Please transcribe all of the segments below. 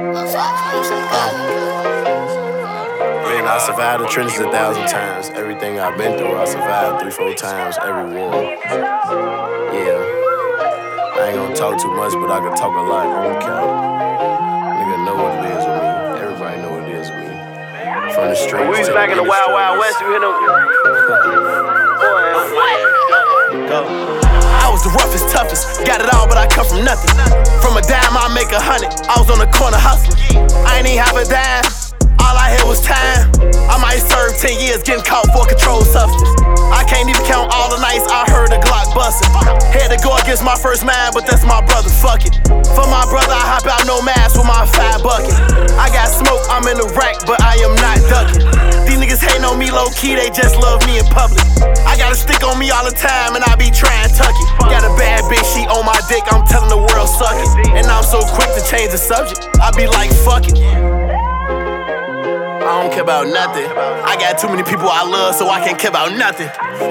Man, I survived the trenches 1,000 times. Everything I've been through, I survived 3-4 times every war. Yeah, I ain't gonna talk too much, but I can talk a lot. I don't care. Nigga know what it is with me. Everybody know what it is with me. From the streets. When we was back in the Wild Wild West, you hit them. Go. I was the roughest, toughest, got it all, but I come from nothing. From a dime, I make 100. I was on the corner hustling. I ain't even have a dime. All I had was time. I might serve 10 years getting caught for a controlled substance. I can't even count all the nights I heard a Glock bustin'. Had to go against my first man, but that's my brother, fuck it. For my brother, I hop out no mask with my 5 bucket. I got smoke, I'm in the rack, but I am not ducking. These niggas hating on me low-key, they just love me in public. I got a stick on me all the time, and I be trying to tuck it. Got a bad bitch, she on my dick, I'm telling the world suck it. And I'm so quick to change the subject, I be like, fuck it. I don't care about nothing. I got too many people I love, so I can't care about nothing.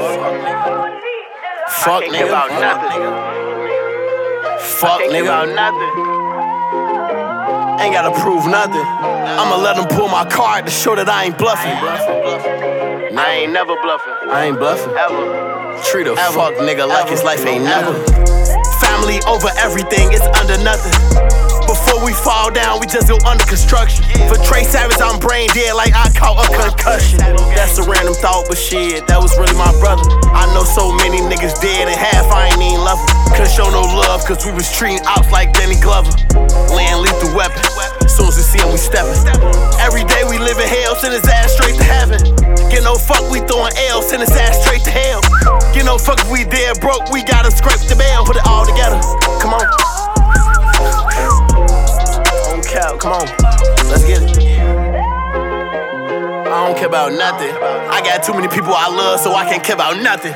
Fuck nigga. About nothing. Fuck nigga. About nothing. Ain't gotta prove nothing. I'ma let them pull my card to show that I ain't bluffing. I ain't never bluffing. I ain't bluffing. Ever. Treat a fuck nigga like his life ain't nothing. Family over everything, it's under nothing. Before we fall down, we just go under construction. For Trey Savage, I'm brain dead like I caught a concussion. That's a random thought, but shit, that was really my brother. I know so many niggas dead and half I ain't even love them. Couldn't show no love, cause we was treating ops like Danny Glover. Laying lethal weapon, soon as we see him, we steppin'. Every day we live in hell, send his ass straight to heaven. Get no fuck, we throwing L, send his ass straight to hell. Get no fuck if we dead broke, we gotta scrape the bail. Put it all together, come on. Come on, let's get it. I don't care about nothing. I got too many people I love, so I can't care about nothing.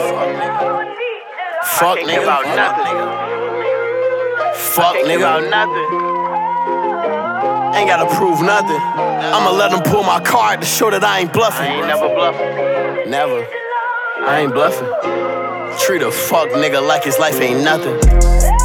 Fuck nigga. About nothing. Fuck nigga. About nothing. Ain't gotta prove nothing. I'ma let them pull my card to show that I ain't bluffing. I ain't never bluffing. Never. I ain't bluffing. Treat a fuck nigga like his life ain't nothing.